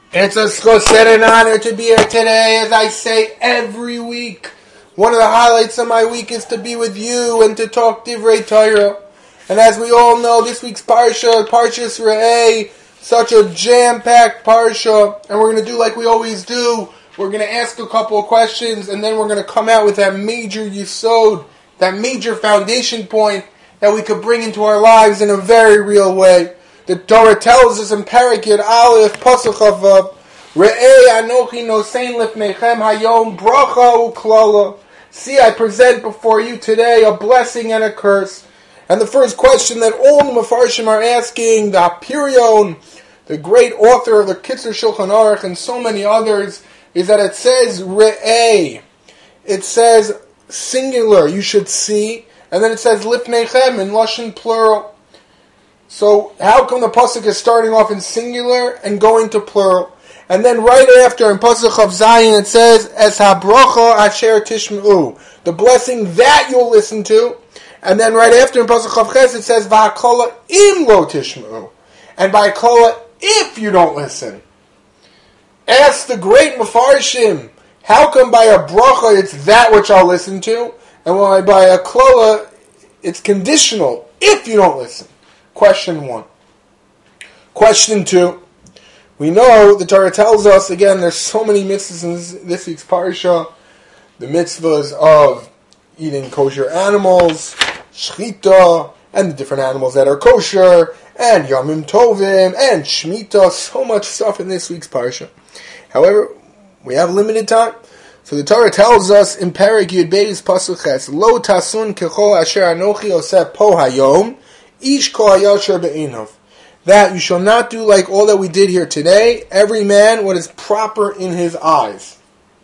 It's a schosed and honor to be here today, as I say every week. One of the highlights of my week is to be with you and to talk Divrei Torah. And as we all know, this week's Parsha, Parshas Re'eh, such a jam-packed Parsha. And we're going to do like we always do. We're going to ask a couple of questions, and then we're going to come out with that major yesod, that major foundation point that we could bring into our lives in a very real way. The Torah tells us in Perek Yud Aleph, Pasuk Chavav, Re'eh anochi nosein lifnechem hayom bracha uklala. See, I present before you today a blessing and a curse. And the first question that all the Mefarshim are asking, the Apirion, the great author of the Kitzur Shulchan Aruch, and so many others, is that it says Re'eh. It says singular, you should see, and then it says lifnechem in Lashon plural. So how come the pasuk is starting off in singular and going to plural? And then right after in pasuk of Zayin it says es habracha asher tishma'u, the blessing that you'll listen to. And then right after in pasuk of Ches it says va'akala im lo tishma'u, and by akala if you don't listen. Ask the great Mefarshim, how come by a bracha it's that which I'll listen to, and why by a klala it's conditional if you don't listen? Question 1. Question 2. We know the Torah tells us, again, there's so many mitzvahs in this week's parsha. The mitzvahs of eating kosher animals, shchita, and the different animals that are kosher, and yamim tovim, and shmita, so much stuff in this week's parsha. However, we have limited time. So the Torah tells us in Perek Yud Beis Pasuk Ches, Lo tasun kechol asher anochi oseh po hayom, Ish kol hayasher be'inav, that you shall not do like all that we did here today, every man what is proper in his eyes.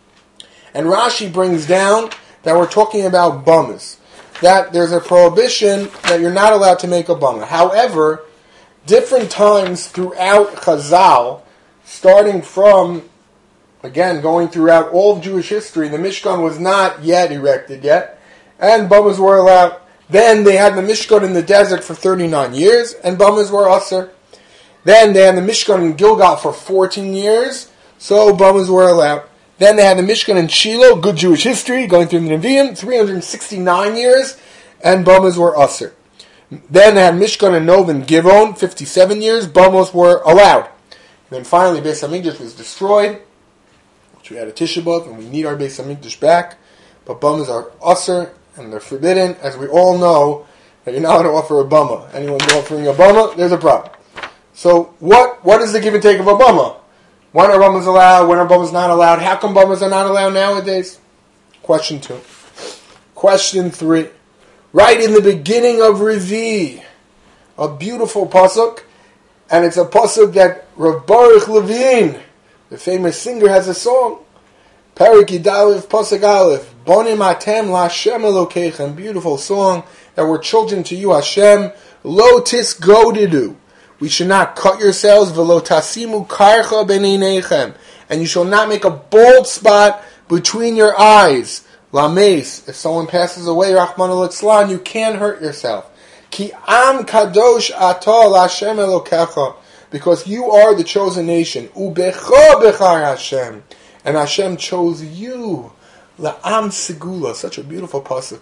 And Rashi brings down that we're talking about bamas, that there's a prohibition that you're not allowed to make a bama. However, different times throughout Chazal, starting from, again, going throughout all of Jewish history, the Mishkan was not yet erected yet, and bamas were allowed. Then they had the Mishkan in the desert for 39 years, and bamas were usher. Then they had the Mishkan in Gilgal for 14 years, so bamas were allowed. Then they had the Mishkan in Shiloh, good Jewish history, going through the Nevi'im, 369 years, and bamas were usher. Then they had Mishkan in Nov and Givon, 57 years, bamas were allowed. Then finally Beis HaMikdash was destroyed, which we had a Tisha B'Av, and we need our Beis HaMikdash back, but bamas are usher, and they're forbidden, as we all know, that you're not allowed to offer a bama. Anyone's offering a bama, there's a problem. So, what is the give and take of a bama? When are bamas allowed? When are bamas not allowed? How come bamas are not allowed nowadays? Question 2. Question 3. Right in the beginning of Revi, a beautiful pasuk, and it's a pasuk that Rav Baruch Levine, the famous singer, has a song. Perek Yud Aleph, Pasuk Aleph, Bonim Atem LaHashem Elokeichem, beautiful song that we're children to you, Hashem. Lo tisgodidu, we should not cut yourselves. V'lo tasimu karcha b'neinechem, and you shall not make a bald spot between your eyes. Lameis, if someone passes away, Rachmana litzlan, you can't hurt yourself. Ki am kadosh atah LaHashem Elokecha, because you are the chosen nation. Ubecha bechar Hashem. And Hashem chose you, la'am segula, such a beautiful pasuk.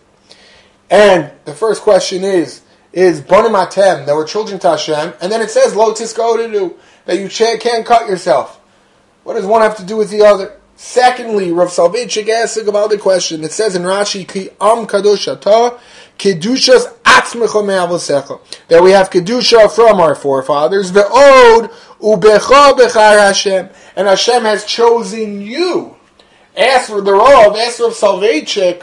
And the first question is Bonim Atem, that we're children to Hashem, and then it says Lo tisgodidu, that you can't cut yourself. What does one have to do with the other? Secondly, Rav Soloveitchik asks about the question. It says in Rashi, Ki am kadosh atah, kedushas atzmecha me'avosecha, that we have kedusha from our forefathers, ve'od ubecha bechar Hashem, and Hashem has chosen you. Ask for the Rav, ask Rav Soloveitchik,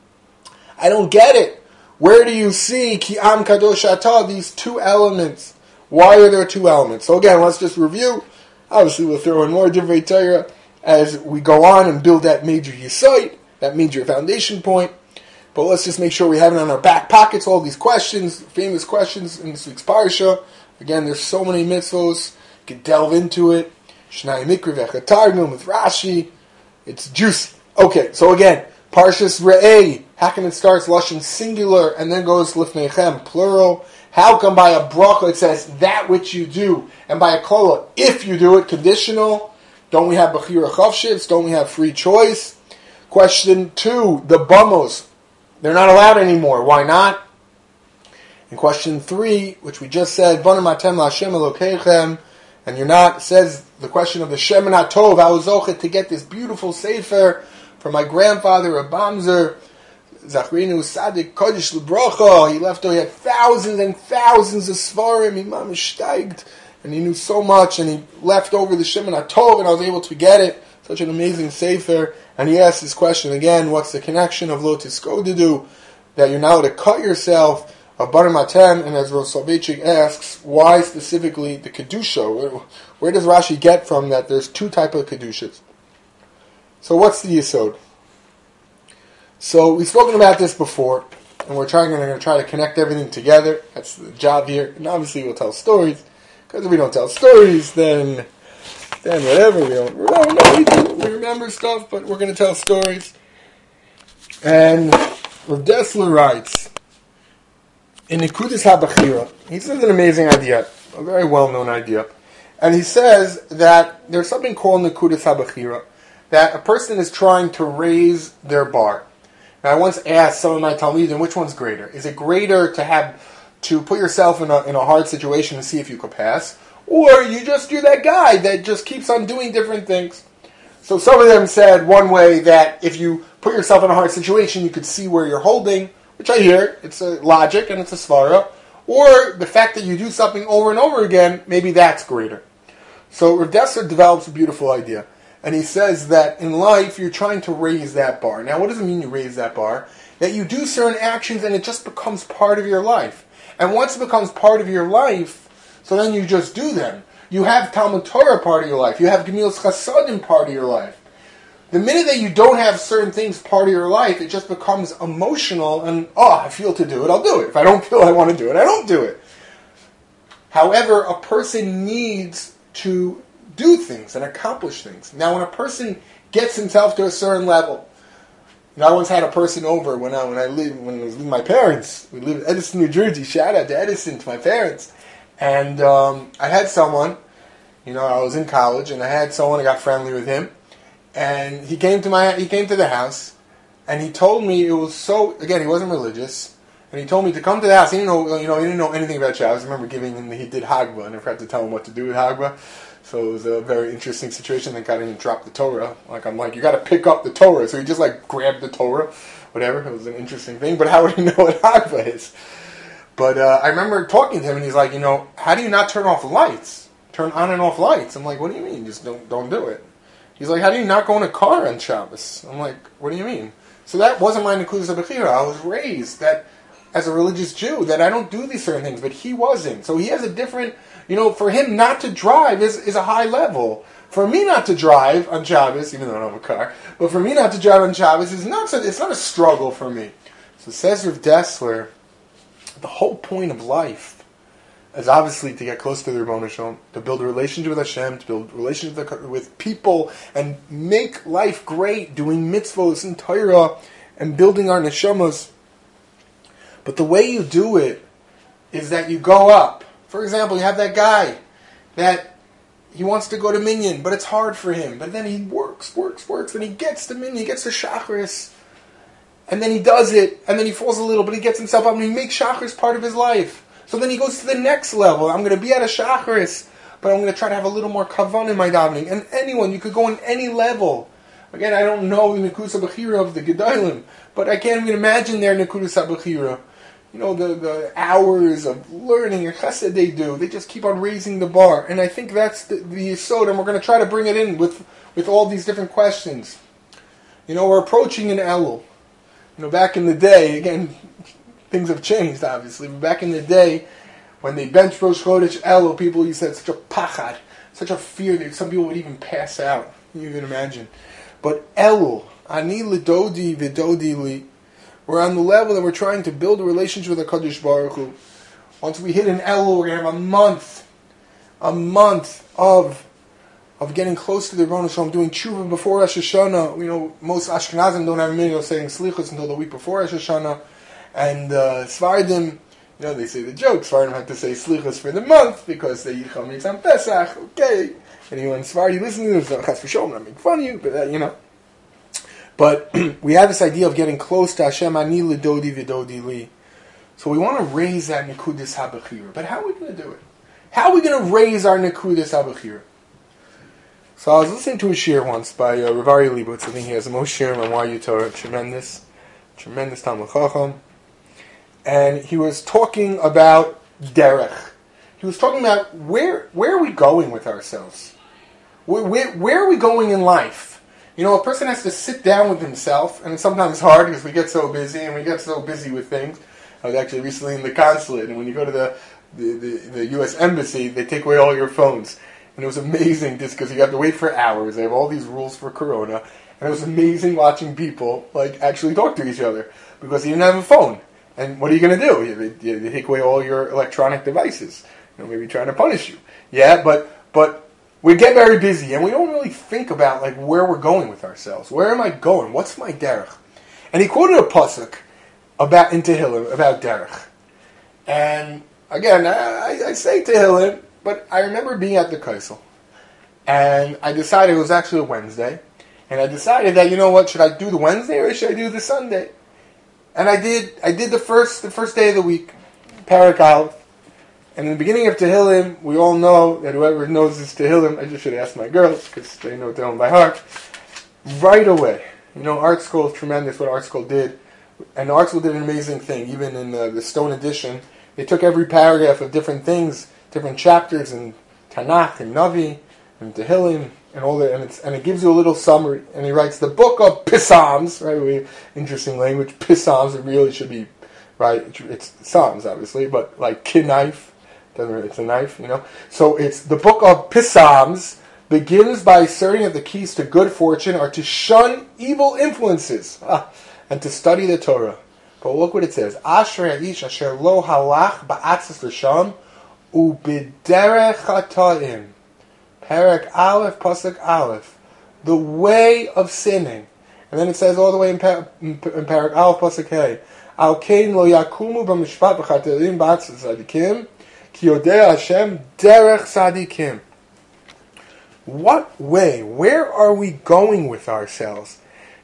I don't get it. Where do you see Ki am kadosh atah, these two elements? Why are there two elements? So again, let's just review. Obviously, we'll throw in more Divrei Torah as we go on and build that major yesod, that major foundation point. But let's just make sure we have it on our back pockets, all these questions, famous questions in this week's parsha. Again, there's so many mitzvos. You can delve into it. Shnai Mikra V'Chatargum with Rashi. It's juicy. Okay, so again, Parshas Re'eh, how come it starts Lashon singular and then goes Lifnechem, plural? How come by a bracha it says that which you do, and by a kola, if you do it, conditional? Don't we have Bechira Chavshitz? Don't we have free choice? Question 2, the Bamos. They're not allowed anymore. Why not? And question 3, which we just said, Bonim Atem LaHashem Elokeichem, and you're not, says the question of the Shemen HaTov, I was zochet to get this beautiful sefer from my grandfather, Rabamzer, Zachrinu Sadik Kodesh L'Bracha. He had thousands and thousands of Svarim, Imam Steigt, and he knew so much, and he left over the Shemen HaTov, and I was able to get it. Such an amazing sefer. And he asked this question again, what's the connection of Lo Tiskodadu, that you're not allowed to cut yourself, of Barim Atem, and as Rosh Soloveitchik asks, why specifically the Kedusha? Where does Rashi get from that there's 2 types of Kedushas? So what's the Yisod? So we've spoken about this before, and we're going to try to connect everything together. That's the job here. And obviously we'll tell stories, because if we don't tell stories, then whatever, we don't know, we remember stuff, but we're going to tell stories. And Rav Dessler writes, in Nekudas HaBechira, he says an amazing idea, a very well-known idea. And he says that there's something called Nekudas HaBechira, that a person is trying to raise their bar. Now, I once asked some of my Talmidim, which one's greater? Is it greater to put yourself in a hard situation and see if you could pass? Or you're that guy that just keeps on doing different things? So some of them said one way that if you put yourself in a hard situation, you could see where you're holding, which I hear, it's a logic and it's a svara, or the fact that you do something over and over again, maybe that's greater. So Rav Dessler develops a beautiful idea, and he says that in life you're trying to raise that bar. Now what does it mean you raise that bar? That you do certain actions and it just becomes part of your life. And once it becomes part of your life, so then you just do them. You have Talmud Torah part of your life, you have Gemilas Chasadim part of your life. The minute that you don't have certain things part of your life, it just becomes emotional and, I feel to do it, I'll do it. If I don't feel I want to do it, I don't do it. However, a person needs to do things and accomplish things. Now, when a person gets himself to a certain level, I once had a person over when I was with my parents. We lived in Edison, New Jersey. Shout out to Edison, to my parents. And I had someone, I was in college, and I had someone, I got friendly with him. And he came to the house, and he told me it was so. Again, he wasn't religious, and he told me to come to the house. He didn't know anything about Shabbos. I remember he did Hagbah, and I forgot to tell him what to do with Hagbah. So it was a very interesting situation. Thank God I didn't drop the Torah. I'm like, you got to pick up the Torah. So he just grabbed the Torah, whatever. It was an interesting thing. But how would he know what Hagbah is? But I remember talking to him, and he's like, how do you not turn off the lights? Turn on and off lights. I'm like, what do you mean? Just don't do it. He's like, how do you not go in a car on Shabbos? I'm like, what do you mean? So that wasn't my Nekudas HaBechira. I was raised that as a religious Jew that I don't do these certain things, but he wasn't. So he has a different, for him not to drive is a high level. For me not to drive on Shabbos, even though I don't have a car, but for me not to drive on Shabbos it's not a struggle for me. So says Rav Dessler, the whole point of life is obviously to get close to the Rebbeinu Shalom, to build a relationship with Hashem, to build a relationship with people, and make life great, doing mitzvos and Torah, and building our neshamas. But the way you do it is that you go up. For example, you have that guy that he wants to go to Minyan, but it's hard for him. But then he works, and he gets to Minyan, he gets to Shacharis, and then he does it, and then he falls a little, but he gets himself up, and he makes Shacharis part of his life. So then he goes to the next level. I'm going to be at a Shacharis, but I'm going to try to have a little more kavan in my davening. And anyone, you could go on any level. Again, I don't know the Nekudas HaBechira of the Gedolim, but I can't even imagine their Nekudas HaBechira. The hours of learning and chesed they do, they just keep on raising the bar. And I think that's the yesod, and we're going to try to bring it in with all these different questions. We're approaching an Elul. Back in the day, again, things have changed, obviously. But back in the day, when they benched Rosh Chodesh Elul, people used to have such a pachad, such a fear that some people would even pass out. You can imagine. But Elul, ani lidodi vidodi li, we're on the level that we're trying to build a relationship with HaKadosh Baruch Hu. Once we hit an Elul, we're going to have a month of getting close to the Rebbeinu Shalom, doing tshuva before Rosh Hashanah. Most Ashkenazim don't have a minute of saying slichus until the week before Rosh Hashanah. And Sfardim, They say the jokes. Svardim have to say slichas for the month because they eat chametz on Pesach. Okay, anyone Sephardi listening to this, chas v'sholom, I'm not making fun of you, but But we have this idea of getting close to Hashem, ani l'dodi v'dodi li. So we want to raise that nekudas habechira. But how are we going to do it? How are we going to raise our nekudas habechira? So I was listening to a shir once by Rav Aryeh Leibowitz. I think he has the most shir on YU Torah. Tremendous Talmud Chacham. And he was talking about derech. He was talking about where are we going with ourselves? Where are we going in life? A person has to sit down with himself, and it's sometimes hard because we get so busy, and we get so busy with things. I was actually recently in the consulate, and when you go to the U.S. Embassy, they take away all your phones. And it was amazing just because you have to wait for hours. They have all these rules for Corona. And it was amazing watching people actually talk to each other because you didn't have a phone. And what are you going to do? They take away all your electronic devices. Maybe trying to punish you. Yeah, but we get very busy and we don't really think about where we're going with ourselves. Where am I going? What's my derech? And he quoted a pasuk in Tehillim about derech. And again, I say Tehillim, but I remember being at the Kaisel, and I decided it was actually a Wednesday, and I decided that, should I do the Wednesday or should I do the Sunday? And I did the first day of the week, Parak Aleph, and in the beginning of Tehillim, we all know that whoever knows this Tehillim, I just should ask my girls, because they know Tehillim by heart, right away. Art School is tremendous, what Art School did, and Art School did an amazing thing, even in the Stone Edition. They took every paragraph of different things, different chapters in Tanakh and Navi and Tehillim and all that, and it gives you a little summary. And he writes the book of Psalms, right? Interesting language. Psalms. It really should be right. It's Psalms, obviously, but knife. It's a knife, So it's the book of Psalms begins by asserting that the keys to good fortune are to shun evil influences and to study the Torah. But look what it says: Asher ha'ish asher lo halach ba'atzis l'sham u'biderech hata'im. Parak Aleph, Pasuk Aleph. The way of sinning. And then it says all the way in Parak Aleph, Pasuk Hey. Al kein lo yakumu b'mishpat b'chatelim ba'atzis tzadikim ki yodeh Hashem derech tzadikim. What way? Where are we going with ourselves?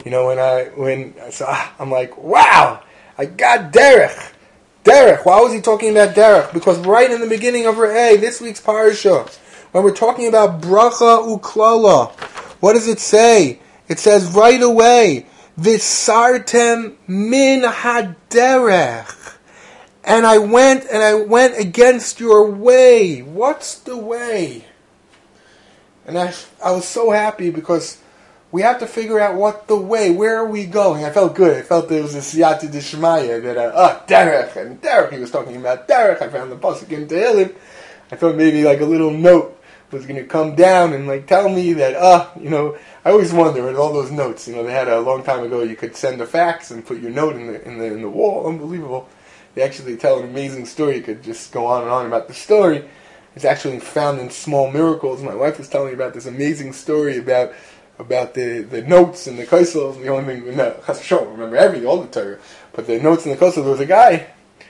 I'm like, wow! I got derech. Derech. Why was he talking about derech? Because right in the beginning of Re'eh, this week's parasha, when we're talking about bracha uklala, what does it say? It says right away, Visartem min haderech. And I went against your way. What's the way? And I was so happy because we have to figure out what the way, where are we going? I felt good. I felt there was a siyata d'shmaya that, derech, and derech, he was talking about derech. I found the pasuk in Tehillim. I thought maybe a little note was going to come down and tell me that, I always wonder with all those notes, they had a long time ago, you could send a fax and put your note in the wall. Unbelievable. They actually tell an amazing story. You could just go on and on about the story. It's actually found in Small Miracles. My wife was telling me about this amazing story about the notes and the kaisel. The only thing, chas v'sholom, remember all the Torah, but the notes and the kaisel. There was a guy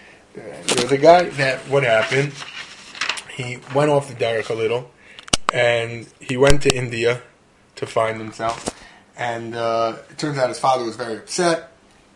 that, what happened, he went off the derech a little, and he went to India to find himself, and it turns out his father was very upset.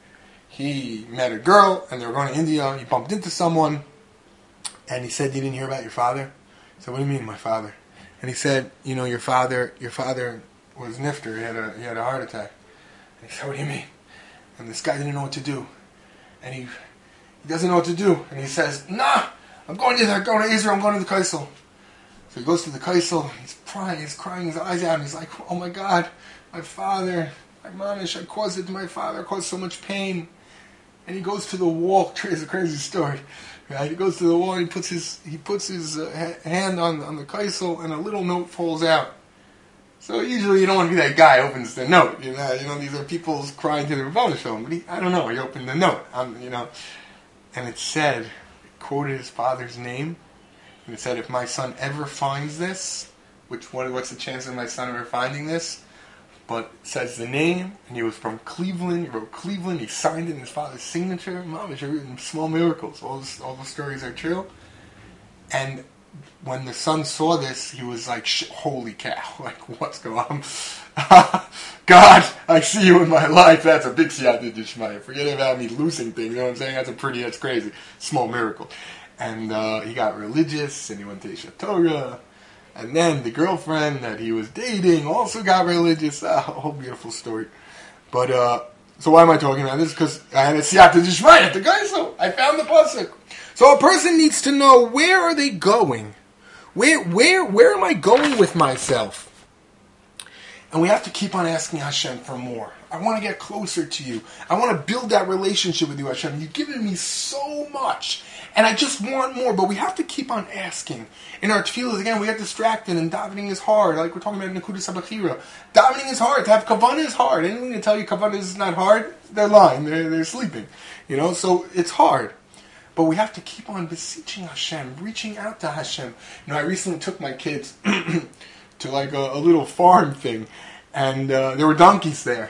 He met a girl, and they were going to India. He bumped into someone, and he said, "You didn't hear about your father?" I said, "What do you mean, my father?" And he said, your father was nifter. He had a heart attack. And he said, "What do you mean?" And this guy didn't know what to do. And he doesn't know what to do. And he says, "Nah, I'm going to Israel, I'm going to the Kaisel." So he goes to the Kaisel, he's crying his eyes out, and he's like, "Oh my God, my father, my mamish, I caused it to my father, I caused so much pain." And he goes to the wall. It's a crazy story. Right? He goes to the wall and he puts his hand on the Kaisel, and a little note falls out. So usually you don't want to be that guy who opens the note. These are people crying to the Rebbeinu Shalom. But I don't know. He opened the note. And it said, it quoted his father's name, and it said, "If my son ever finds this, what's the chance of my son ever finding this? but it says the name, and he was from Cleveland. He wrote Cleveland. He signed it in his father's signature. Mom, it's written small miracles. All the stories are true. And when the son saw this, he was like, holy cow, like, what's going on? God, I see you in my life. That's a big siyata d'shmaya. Forget about me losing things, you know what I'm saying? That's crazy. Small miracle. And he got religious, and he went to Isha Torah. And then the girlfriend that he was dating also got religious. A whole beautiful story. But, so why am I talking about this? Because I had a siyata d'shmaya, the guy, so I found the pasuk. So a person needs to know, where are they going? Where am I going with myself? And we have to keep on asking Hashem for more. I want to get closer to you. I want to build that relationship with you, Hashem. You've given me so much, and I just want more. But we have to keep on asking. In our tefillahs, again, we get distracted, and davening is hard. Like we're talking about Nekudas HaBechira. Davening is hard. To have kavanah is hard. Anyone can tell you kavanah is not hard, they're lying. They're sleeping. You know, so it's hard. But we have to keep on beseeching Hashem, reaching out to Hashem. You know, I recently took my kids to like a little farm thing, and there were donkeys there.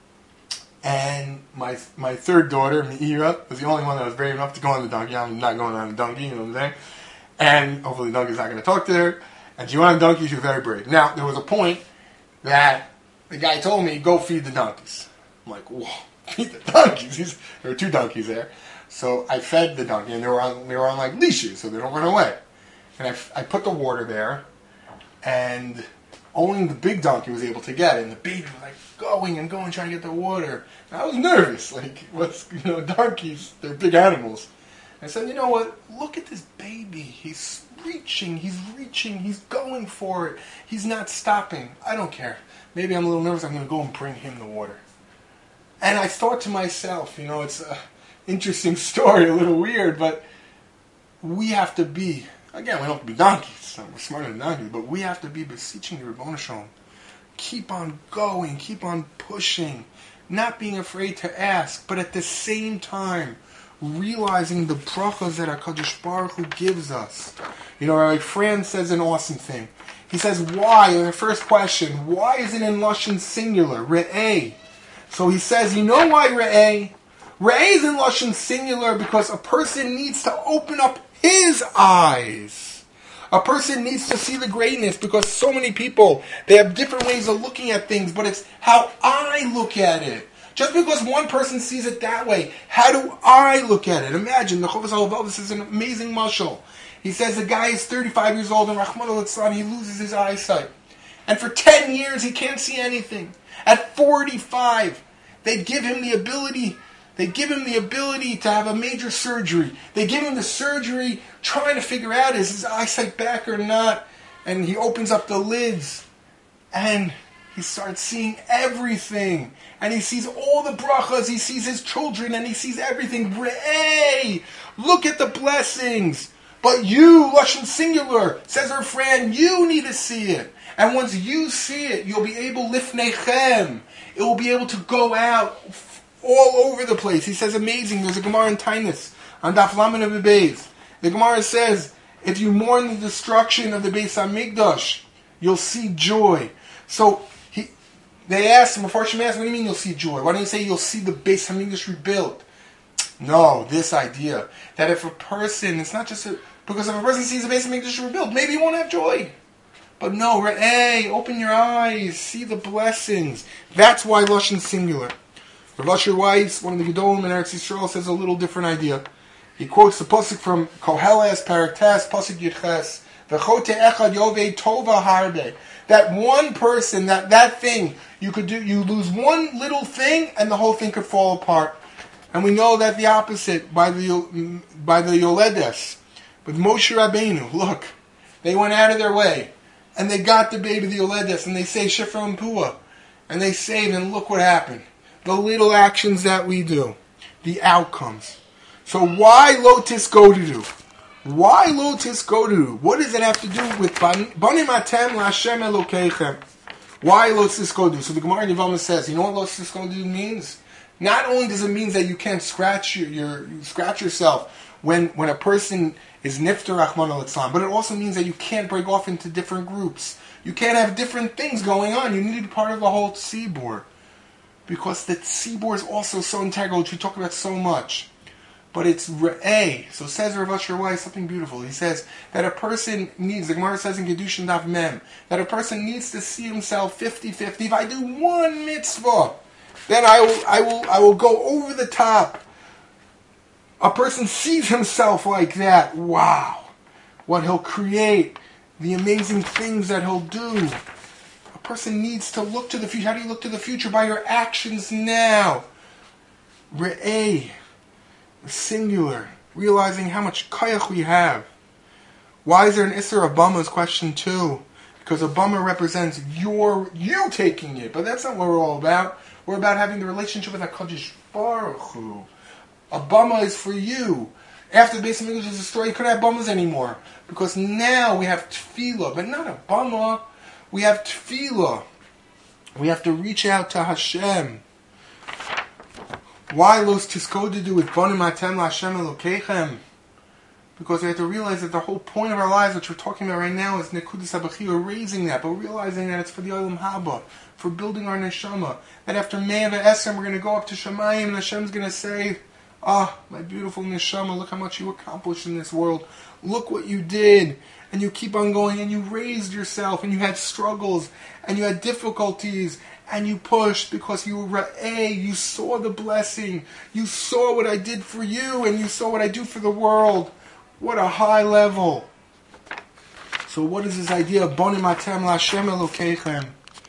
And my third daughter, Meira, was the only one that was brave enough to go on the donkey. I'm not going on a donkey, you know what I'm saying? And hopefully the donkey's not going to talk to her. And she went on a donkey, she was very brave. Now, there was a point that the guy told me, go feed the donkeys. I'm like, whoa, feed the donkeys? There were two donkeys there. So I fed the donkey, and they were on like leashes, so they don't run away. And I put the water there, and only the big donkey was able to get it. And the baby was like going and going, trying to get the water. And I was nervous. Like, donkeys, they're big animals. I said, you know what? Look at this baby. He's reaching, he's going for it. He's not stopping. I don't care. Maybe I'm a little nervous. I'm going to go and bring him the water. And I thought to myself, it's a interesting story, a little weird, but we have to be, again, we don't have to be donkeys, we're smarter than donkeys, but we have to be beseeching the Ribono Shel Olam. Keep on going, keep on pushing, not being afraid to ask, but at the same time, realizing the brachas that HaKadosh Baruch Hu gives us. Rabbi Fran says an awesome thing. He says, why, in the first question, why is it in Lashon singular, Re'eh? So he says, you know why Re'eh? Re'eh is in Lashon singular because a person needs to open up his eyes. A person needs to see the greatness because so many people, they have different ways of looking at things, but it's how I look at it. Just because one person sees it that way, how do I look at it? Imagine, the Chovos HaLevavos is an amazing mashal. He says the guy is 35 years old and Rahman al-Islam, he loses his eyesight. And for 10 years he can't see anything. At 45, they give him the ability to have a major surgery. They give him the surgery trying to figure out, is his eyesight back or not? And he opens up the lids and he starts seeing everything. And he sees all the brachas, he sees his children, and he sees everything. Re'eh! Look at the blessings! But you, Lashon singular, says our friend, you need to see it. And once you see it, you'll be able, lifnechem, it will be able to go out all over the place. He says, amazing. There's a Gemara in Tainus on Daf Lamed of the Beis. The Gemara says, if you mourn the destruction of the Beis HaMikdash, you'll see joy. So they asked him, Mepharshim asked, what do you mean you'll see joy? Why don't you say you'll see the Beis HaMikdash rebuilt? No, this idea that if a person, it's not just because if a person sees the Beis HaMikdash rebuilt, maybe he won't have joy. But no, Re'eh, open your eyes, see the blessings. That's why Lashon singular. Rav Asher Weiss, one of the Gedolim in Eretz Yisrael, says a little different idea. He quotes the pasuk from Koheles, Parak Tes, pasuk Yudches, V'chote echad yovei tova harbe. That one person, that thing, you lose one little thing, and the whole thing could fall apart. And we know that the opposite by the Yoledes, with Moshe Rabbeinu. Look, they went out of their way, and they got the baby, the Yoledes, and they say Shifra and Pua, and they saved, and look what happened. The little actions that we do, the outcomes. So why lo tisgodu? Why lo tisgodu? What does it have to do with banim atem laHashem Elokeichem? Why lo tisgodu? So the Gemara in Yevamah says, you know what lo tisgodu means? Not only does it mean that you can't scratch yourself when a person is nifter Rahman al-Islam, but it also means that you can't break off into different groups. You can't have different things going on. You need to be part of the whole tzibur. Because the tzibur is also so integral, which we talk about so much. But it's re'eh. So says Rav Asher Weiss something beautiful. He says that a person needs, the Gemara says in Kedushin Daf Mem, that a person needs to see himself 50-50. If I do one mitzvah, then I will go over the top. A person sees himself like that. Wow. What he'll create. The amazing things that he'll do. A person needs to look to the future. How do you look to the future? By your actions now. Re'eh. Singular. Realizing how much koyach we have. Why is there an Isser of Bama is question 2. Because a Bama represents you taking it. But that's not what we're all about. We're about having the relationship with HaKadosh Baruch Hu. A Bama is for you. After the Beis HaMikdash is destroyed, you couldn't have Bamas anymore. Because now we have Tefillah. But not a Bama. We have Tefillah. We have to reach out to Hashem. Why los tiskodedu with bonim atem laHashem Elokeichem? Because we have to realize that the whole point of our lives, which we're talking about right now, is nekudas habachia. We're raising that, but realizing that it's for the olam haba, for building our neshama. That after Me'ah V'Esrim, we're going to go up to Shemayim, and Hashem's going to say, my beautiful neshama, look how much you accomplished in this world. Look what you did. And you keep on going, and you raised yourself, and you had struggles, and you had difficulties, and you pushed because you were you saw the blessing. You saw what I did for you, and you saw what I do for the world. What a high level. So what is this idea of bonim atem laHashem Elokeichem?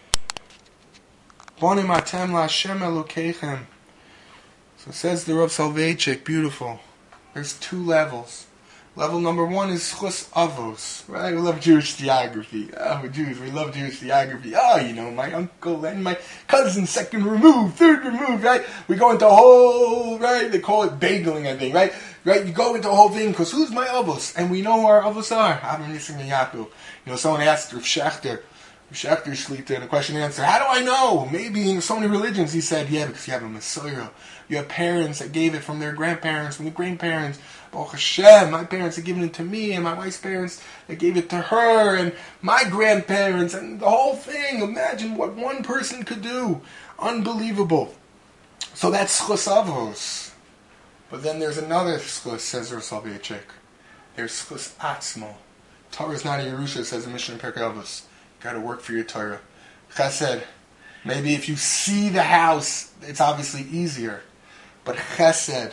Bonim atem laHashem Elokeichem. So says the Rav Soloveitchik, beautiful. There's 2 levels. Level number 1 is Schus Avos, right? We love Jewish geography. We're Jews, we love Jewish geography. My uncle and my cousin, second remove, third remove, right? We go into a whole, right? They call it bageling, I think, right? Right? You go into a whole thing, because who's my Avos? And we know who our Avos are. Avram Yitzchak and Yaakov. Someone asked Rav Shechter Shlita in a question and answer, how do I know? Maybe in so many religions, he said, because you have a Messiah. You have parents that gave it from their grandparents, from the grandparents. Baruch Hashem, my parents had given it to me, and my wife's parents, they gave it to her, and my grandparents, and the whole thing. Imagine what one person could do. Unbelievable. So that's Schus Avos. But then there's another Schus, says Rav Soloveitchik. There's Schus Atzmo. Torah is not a Yerusha, says the Mishnah in Pirkei Avos. Got to work for your Torah. Chesed. Maybe if you see the house, it's obviously easier. But Chesed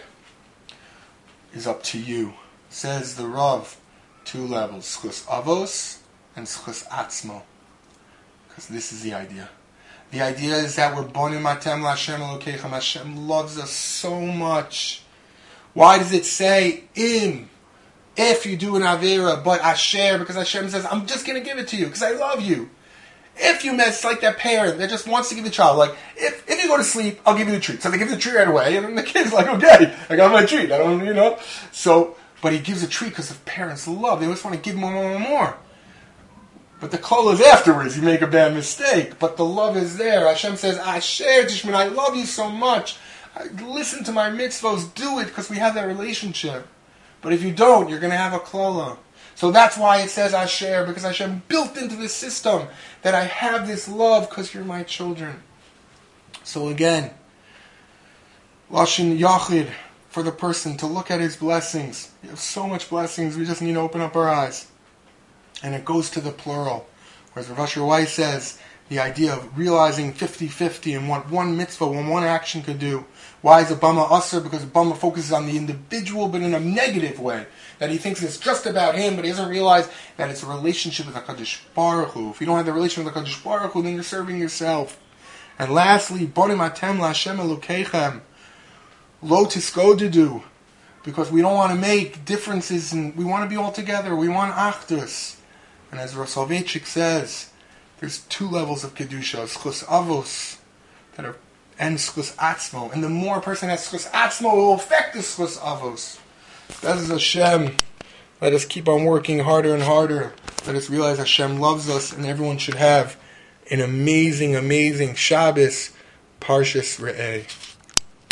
is up to you. Says the Rav, 2 levels. Schus Avos and Schus Atzmo. Because this is the idea. The idea is that we're bonim atem laHashem Elokeichem. Hashem loves us so much. Why does it say if you do an Avera, but Asher, because Hashem says, I'm just going to give it to you, because I love you. If you mess like that parent that just wants to give the child, like, if you go to sleep, I'll give you the treat. So they give the treat right away, and then the kid's like, okay, I got my treat. I don't, So, but he gives a treat because the parents love. They always want to give more. But the kol is afterwards. You make a bad mistake. But the love is there. Hashem says, Asher Tishman, I love you so much. Listen to my mitzvos. Do it, because we have that relationship. But if you don't, you're going to have a klala. So that's why it says Asher, because Hashem built into the system that I have this love because you're my children. So again, Lashon Yachid, for the person to look at his blessings. You have so much blessings, we just need to open up our eyes. And it goes to the plural. Whereas Rav Asher Weiss says, the idea of realizing 50-50 and what one mitzvah, one action could do. Why is a Bama Asr? Because a Bama focuses on the individual, but in a negative way. That he thinks it's just about him, but he doesn't realize that it's a relationship with HaKadosh Baruch Hu. If you don't have the relationship with HaKadosh Baruch Hu, then you're serving yourself. And lastly, Bonim Atem LaHashem Elokeichem. Lo Tiskodedu. Because we don't want to make differences, and we want to be all together. We want Achdus. And as Rav Soloveitchik says, there's 2 levels of Kedusha. Schus Avos, and Schus Atzmo. And the more a person has Schus Atzmo, it will affect the Schus Avos. That is Hashem. Let us keep on working harder and harder. Let us realize Hashem loves us, and everyone should have an amazing, amazing Shabbos, Parshas Re'eh.